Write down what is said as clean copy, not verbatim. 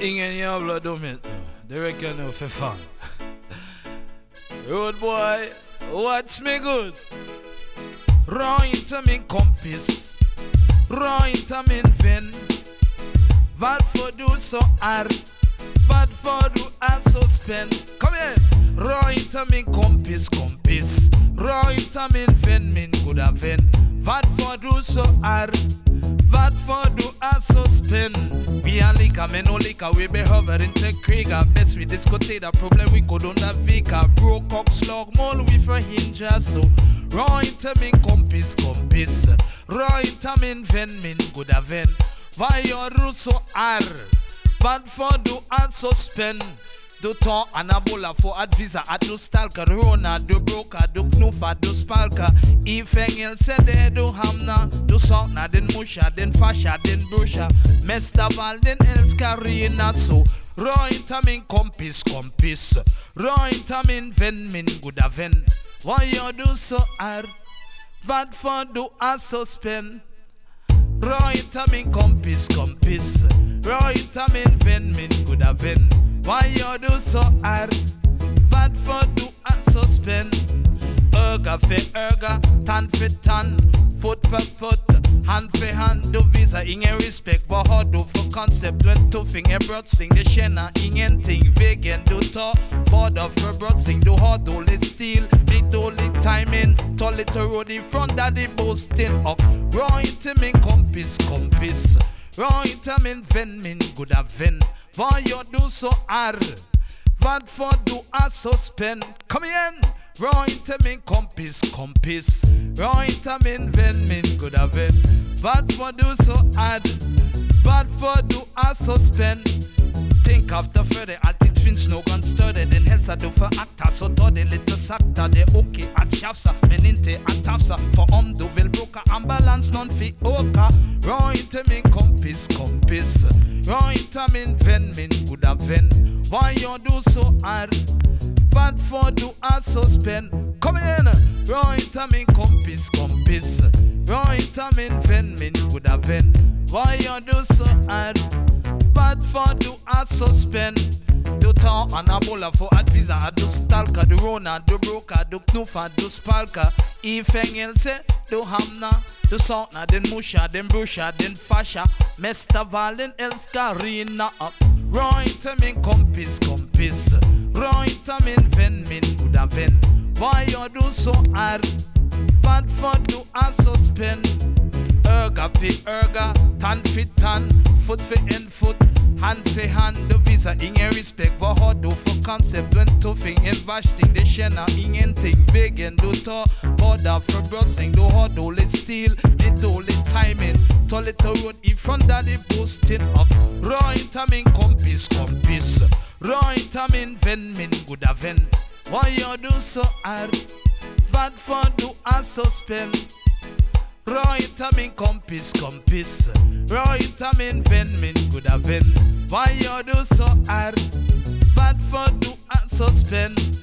Ingen jävla dumhet. Det räcker nu för fan. Road boy, watch me good. Rör inte min kompis, rör inte min vän. Varför du så arg? Varför du är så spänd? Kom igen! Rör inte min kompis. Rör inte min vän, min goda vän. Varför du så arg? Varför du är så spänd? Vi är lika men olika, vi behöver inte kriga. Bäst vi diskuterar problem vi går undvika. Bråk och slagmål vi förhindrar så. Rör inte min kompis. Rör inte min vän, min goda vän. Vad gör du så arg? Varför du är så spänd? Du tar anabola för att visa att du stalkar. Rånar, du bråkar, du knuffar, du sparkar. I fängelse där du hamnar. Du saknar din morsa, din farsa, din brorsa. Mest av allt din älskarinna så. Rör inte min kompis. Rör inte min vän, min goda vän. Vad gör du så arg? Varför du är så spänd? Rör inte min kompis. Rör inte min vän, min goda vän. Vad gör du så arg? Varför du är så spänd? Öga för öga, tand för tand, fot för fot, hand för hand. Du visar ingen respekt, vad har du för koncept? Du är en tuffing, en brottsling, det känner ingenting. Vägen du tar, bara för brottsling. Du har dålig stil, med dålig timing. Ta lite råd ifrån där det bosten. Och rör inte min kompis. Rör inte min vän, min goda vän. Vad gör du så arg? Varför du är så spänd? Kom igen! Rör inte min kompis. Rör inte min vän, min goda vän. Varför du så arg? Varför du är så spänd? Tänk efter för det alltid finns någon större. Den hälsa du föraktar så ta det lite sakta. Det är okej att tjafsa men inte att tafsa. För om du vill bråka ambulans någon får åka. Rör inte min kompis. Rör inte min vän, min goda vän. Vad gör du så arg? Varför du är så spänd? Kom igen! Rör inte min kompis. Rör inte min vän, min goda vän. Vad gör du så arg? Varför du är så spänd? Du tar anabola för att visa att du stalkar. Du rånar, du bråkar, du knuffar, du sparkar. I fängelse du hamnar. Du saknar din morsa, din brorsa, din farsa. Mest av all din älskarinna. Rör inte min kompis. Rör inte min vän, min goda vän. Vad gör du så arg? Varför du är så spänd? Öga för öga, tand för tand, fot för en fot, hand för hand. Du visar ingen respekt, vad har du för koncept? Du är en tuffing, en värsting, det känner ingenting. Vägen du tar, bara för brottsling. Du har dålig stil, med dålig timing. Ta lite råd ifrån där det bosten. Och rör inte min kompis. Rör inte min vän, min goda vän. Vad gör du så arg? Varför du är så spänd? Rör inte min kompis. Rör inte min vän, min goda vän. Vad gör du så arg? Varför du är så spänd?